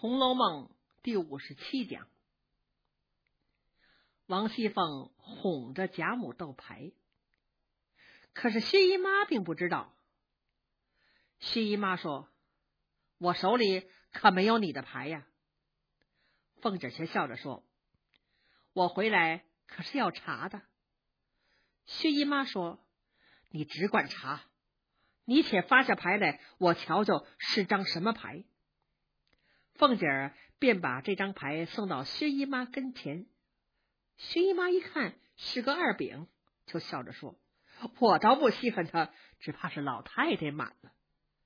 红楼梦》第57讲，王熙凤哄着贾母斗牌，可是薛姨妈并不知道。薛姨妈说：“我手里可没有你的牌呀。”凤姐却笑着说：“我回来可是要查的。”薛姨妈说：“你只管查，你且发下牌来，我瞧瞧是张什么牌。”凤姐儿便把这张牌送到薛姨妈跟前。薛姨妈一看是个二饼，就笑着说：“我倒不稀罕他，只怕是老太太满了。”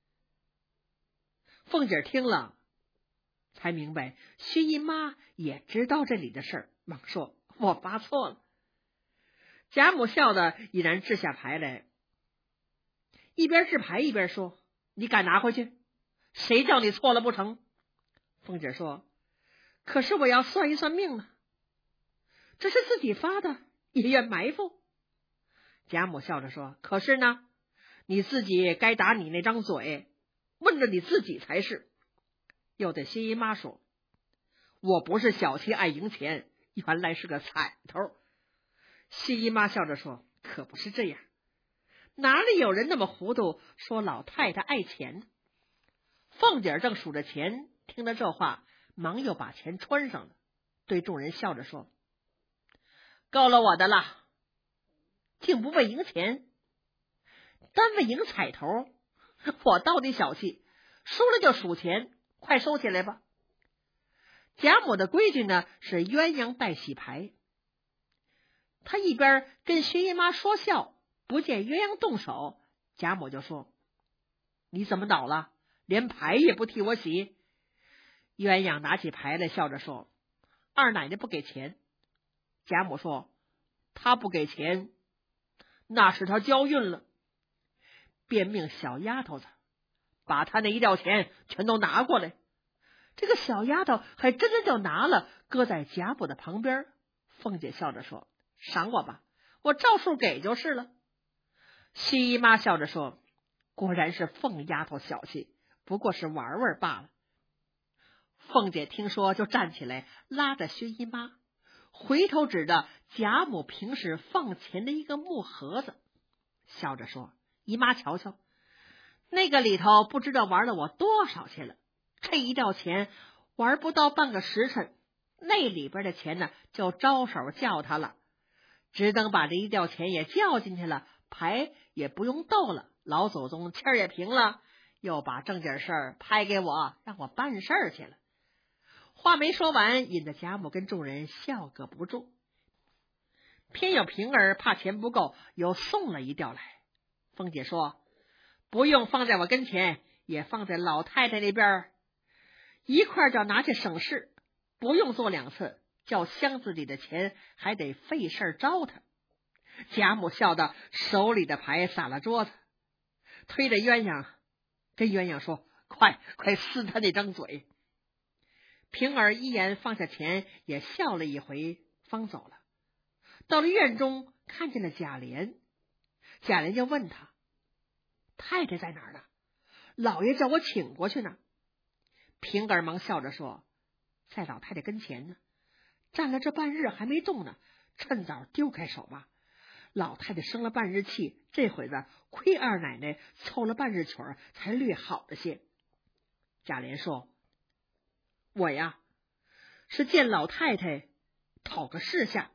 凤姐儿听了才明白薛姨妈也知道这里的事儿，忙说：“我发错了。”贾母笑得已然掷下牌来，一边掷牌一边说：“你敢拿回去？谁叫你错了不成？”凤姐说：“可是我要算一算命呢，这是自己发的，也愿埋伏。”贾母笑着说：“可是呢，你自己该打你那张嘴，问着你自己才是。”又对薛姨妈说：“我不是小气爱赢钱，原来是个彩头。”薛姨妈笑着说：“可不是这样，哪里有人那么糊涂，说老太太爱钱呢？”凤姐正数着钱，听了这话，忙又把钱穿上了，对众人笑着说：“够了我的了，竟不为赢钱，单为赢彩头，我到底小气，输了就数钱，快收起来吧。”贾母的规矩呢是鸳鸯带洗牌，他一边跟薛姨妈说笑，不见鸳鸯动手，贾母就说：“你怎么倒了？连牌也不替我洗？”鸳鸯拿起牌来，笑着说：“二奶奶不给钱。”贾母说：“她不给钱，那是她交运了。”便命小丫头子把她那一吊钱全都拿过来。这个小丫头还真的就拿了，搁在贾母的旁边。凤姐笑着说：“赏我吧，我照数给就是了。”薛姨妈笑着说：“果然是凤丫头小气，不过是玩玩罢了。”凤姐听说就站起来，拉着薛姨妈，回头指着贾母平时放钱的一个木盒子，笑着说：“姨妈瞧瞧，那个里头不知道玩了我多少去了。这一吊钱玩不到半个时辰，那里边的钱呢就招手叫他了。只等把这一吊钱也叫进去了，牌也不用斗了，老祖宗气儿也平了，又把正经事儿拍给我，让我办事儿去了。”话没说完，引得贾母跟众人笑个不住。偏有平儿怕钱不够，又送了一吊来。凤姐说：“不用放在我跟前，也放在老太太那边，一块叫拿去省事，不用做两次，叫箱子里的钱还得费事招他。”贾母笑得手里的牌撒了桌子，推着鸳鸯，跟鸳鸯说：“快撕他那张嘴。”平儿一言放下钱，也笑了一回，方走了。到了院中，看见了贾琏，贾琏就问他：“太太在哪儿呢？老爷叫我请过去呢。”平儿忙笑着说：“在老太太跟前呢，站了这半日还没动呢，趁早丢开手吧。老太太生了半日气，这会子亏二奶奶凑了半日曲儿，才略好了些。”贾琏说：“我呀，是见老太太讨个示下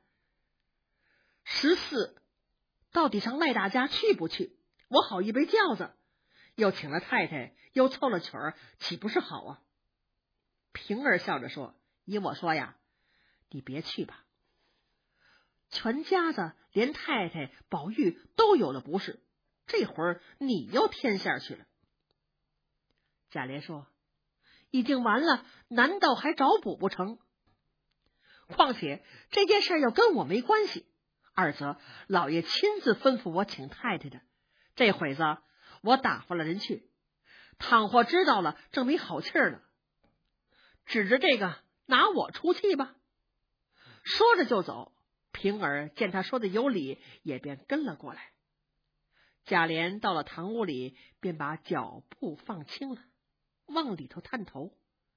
14到底上赖大家去不去，我好一杯轿子，又请了太太，又凑了曲儿，岂不是好啊？”平儿笑着说：“依我说呀，你别去吧，全家子连太太宝玉都有了不是，这会儿你又添线去了。”贾琏说：“已经完了，难道还找补不成？况且这件事又跟我没关系，二则老爷亲自吩咐我请太太的，这会子我打发了人去，倘或知道了，正没好气儿了。指着这个拿我出气吧。”说着就走。平儿见他说的有理，也便跟了过来。贾琏到了堂屋里，便把脚步放轻了，往里头探头，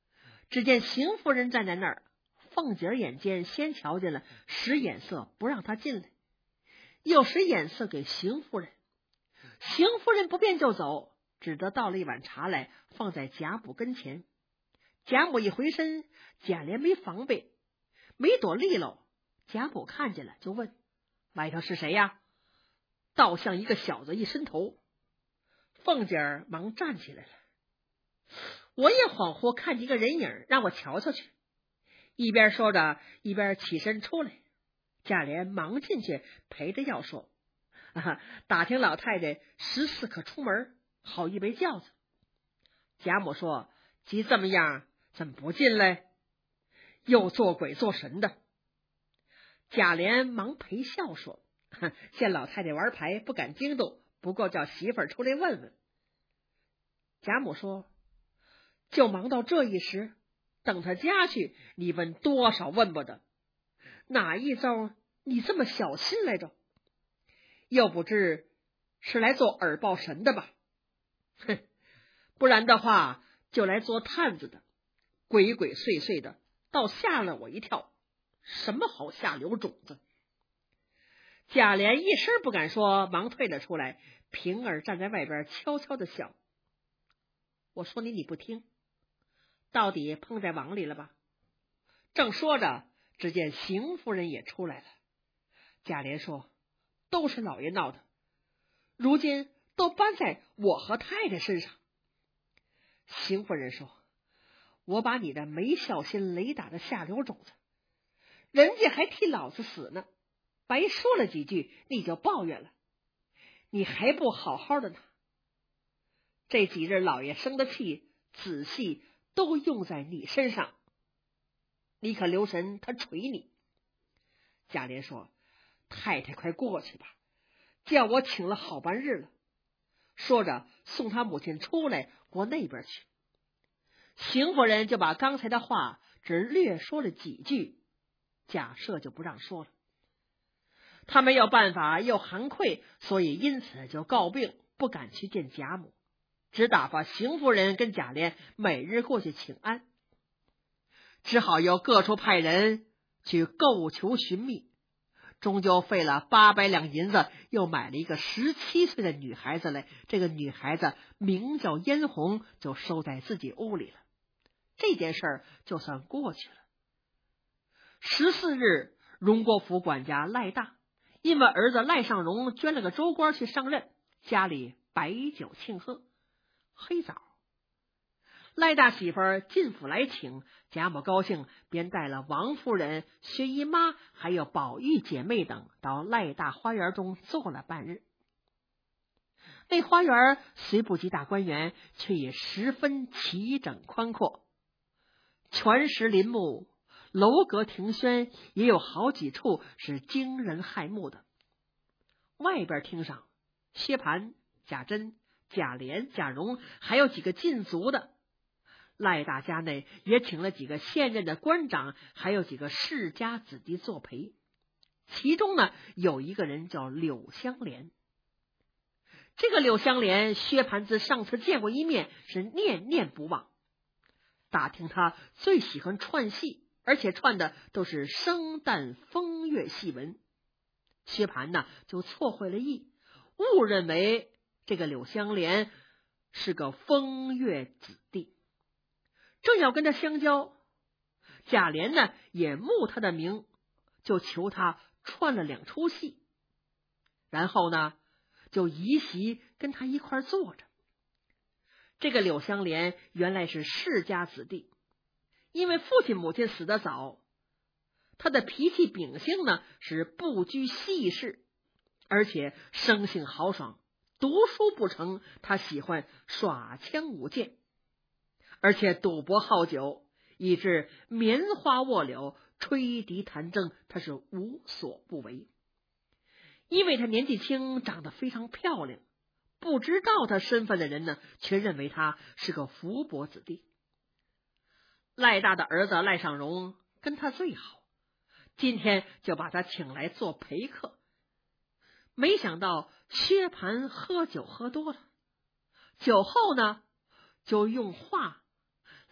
只见邢夫人站在那儿，凤姐眼尖，先瞧见了，使眼色不让她进来，又使眼色给邢夫人。邢夫人不便就走，只得倒了一碗茶来，放在贾母跟前。贾母一回身，贾琏没防备，没躲利落。贾母看见了，就问：外头是谁呀？倒像一个小子一伸头。凤姐儿忙站起来了。我也恍惚看见一个人影，让我瞧瞧去。一边说着，一边起身出来。贾琏忙进去陪着要说：打听老太太14可出门，好一杯轿子。贾母说：急这么样，怎么不进来？又做鬼做神的。贾琏忙陪笑说：见老太太玩牌，不敢惊动，不过叫媳妇儿出来问问。贾母说：就忙到这一时，等他家去，你问多少问不得。哪一招你这么小心来着？又不知是来做耳报神的吧？哼，不然的话就来做探子的，鬼鬼祟祟的，倒吓了我一跳。什么好下流种子？贾琏一声不敢说，忙退了出来。平儿站在外边悄悄的笑。我说你不听，到底碰在网里了吧？正说着，只见邢夫人也出来了。贾琏说：都是老爷闹的，如今都搬在我和太太身上。邢夫人说：我把你的没孝心雷打的下流种子，人家还替老子死呢，白说了几句你就抱怨了，你还不好好的呢。这几日老爷生的气仔细都用在你身上，你可留神他捶你。贾琏说：太太快过去吧，叫我请了好半日了。说着送他母亲出来过那边去。邢夫人就把刚才的话只略说了几句，贾赦就不让说了。他没有办法，又含愧，所以因此就告病，不敢去见贾母，只打发邢夫人跟贾琏每日过去请安，只好又各处派人去购求寻觅，终究费了800两银子，又买了一个17岁的女孩子来。这个女孩子名叫嫣红，就收在自己屋里了。这件事儿就算过去了。14日，荣国府管家赖大因为儿子赖尚荣捐了个州官去上任，家里摆酒庆贺。黑早，赖大媳妇儿进府来请，贾母高兴，便带了王夫人、薛姨妈还有宝玉姐妹等到赖大花园中坐了半日。那花园虽不及大观园，却也十分齐整宽阔，全石林木，楼阁亭轩，也有好几处是惊人骇目的。外边厅上，薛蟠、贾珍、贾琏、贾蓉，还有几个禁足的。赖大家内也请了几个现任的官长，还有几个世家子弟作陪。其中呢，有一个人叫柳湘莲。这个柳湘莲，薛蟠自上次见过一面，是念念不忘。打听他最喜欢串戏，而且串的都是生旦风月戏文。薛蟠呢，就错会了意，误认为这个柳湘莲是个风月子弟，正要跟他相交。贾琏呢，也慕他的名，就求他串了2出戏，然后呢，就移席跟他一块坐着。这个柳湘莲原来是世家子弟，因为父亲母亲死得早，他的脾气秉性呢是不拘细事，而且生性豪爽，读书不成，他喜欢耍枪舞剑，而且赌博好酒，以致棉花卧柳、吹笛弹筝，他是无所不为。因为他年纪轻，长得非常漂亮，不知道他身份的人呢，却认为他是个福薄子弟。赖大的儿子赖尚荣跟他最好，今天就把他请来做陪客。没想到薛蟠喝酒喝多了，酒后呢就用话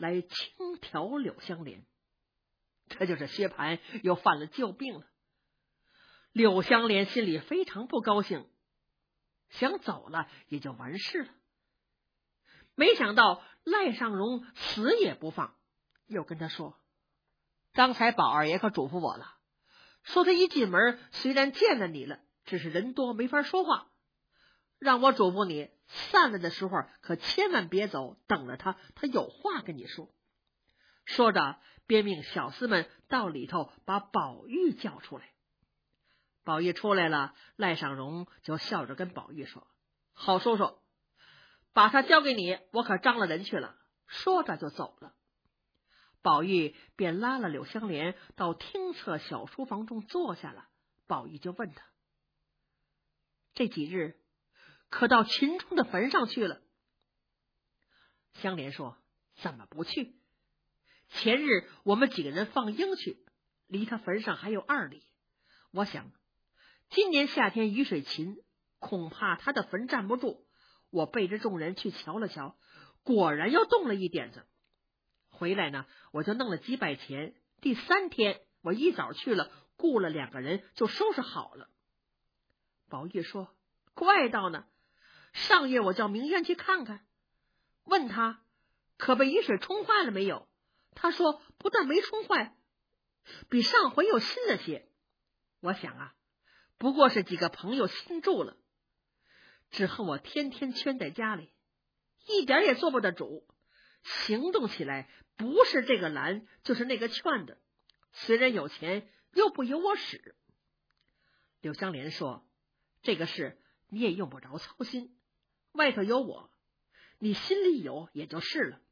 来轻调柳香莲。这就是薛蟠又犯了旧病了。柳香莲心里非常不高兴，想走了也就完事了。没想到赖尚荣死也不放，又跟他说：刚才宝二爷可嘱咐我了，说他一进门虽然见了你了，只是人多没法说话，让我嘱咐你散了的时候可千万别走，等了他有话跟你说。说着便命小厮们到里头把宝玉叫出来。宝玉出来了，赖尚荣就笑着跟宝玉说：好叔叔，把他交给你，我可张了人去了。说着就走了。宝玉便拉了柳香莲到厅侧小书房中坐下了。宝玉就问他：这几日可到秦钟的坟上去了？香莲说：怎么不去？前日我们几个人放鹰去，离他坟上还有2里。我想今年夏天雨水勤，恐怕他的坟站不住。我背着众人去瞧了瞧，果然又动了一点子。回来呢，我就弄了几百钱。第3天我一早去了，雇了2个人就收拾好了。宝玉说：怪道呢，上月我叫明渊去看看，问他可被雨水冲坏了没有，他说不但没冲坏，比上回又新了些。我想啊，不过是几个朋友新住了，只恨我天天圈在家里，一点也做不得主，行动起来不是这个拦就是那个劝的，虽然有钱又不由我使。柳香莲说：这个事你也用不着操心，外头有我，你心里有也就是了。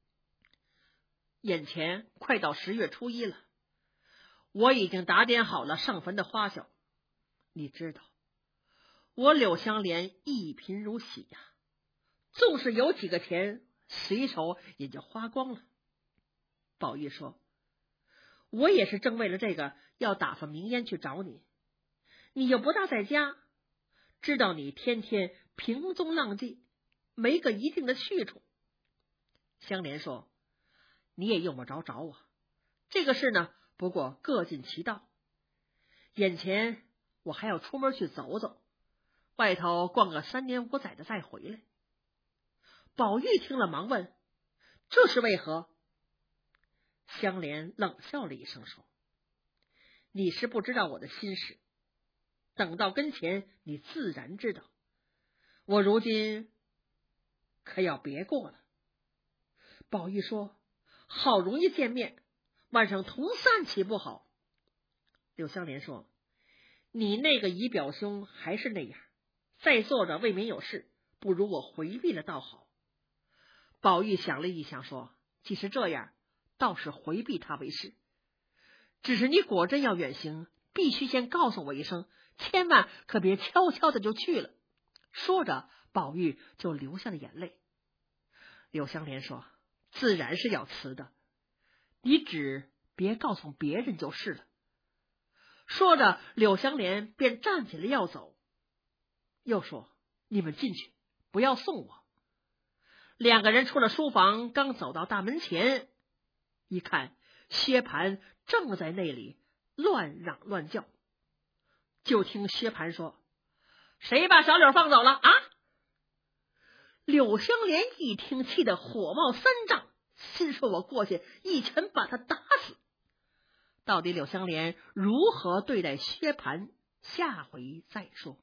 眼前快到10月初1了，我已经打点好了上坟的花销。你知道我柳香莲一贫如洗呀，纵是有几个钱，随手也就花光了。宝玉说：我也是正为了这个要打发明烟去找你，你又不大在家，知道你天天平踪浪迹，没个一定的去处。香莲说：你也用不着找我，这个事呢，不过各尽其道。眼前我还要出门去走走，外头逛个3年5载的再回来。宝玉听了忙问：这是为何？香莲冷笑了一声说：你是不知道我的心事，等到跟前你自然知道。我如今可要别过了。宝玉说：好容易见面，晚上同散岂不好？柳香莲说：你那个姨表兄还是那样，在座着未免有事，不如我回避了倒好。宝玉想了一想说：既是这样，倒是回避他为是，只是你果真要远行，必须先告诉我一声，千万可别悄悄的就去了。说着宝玉就流下了眼泪。柳香莲说：自然是要辞的，你只别告诉别人就是了。说着柳香莲便站起来要走，又说：你们进去，不要送我。2个人出了书房，刚走到大门前，一看薛蟠正在那里乱嚷乱叫。就听薛蟠说：谁把小柳放走了啊？柳香莲一听，气得火冒3丈，心说我过去一拳把他打死。到底柳香莲如何对待薛蟠，下回再说。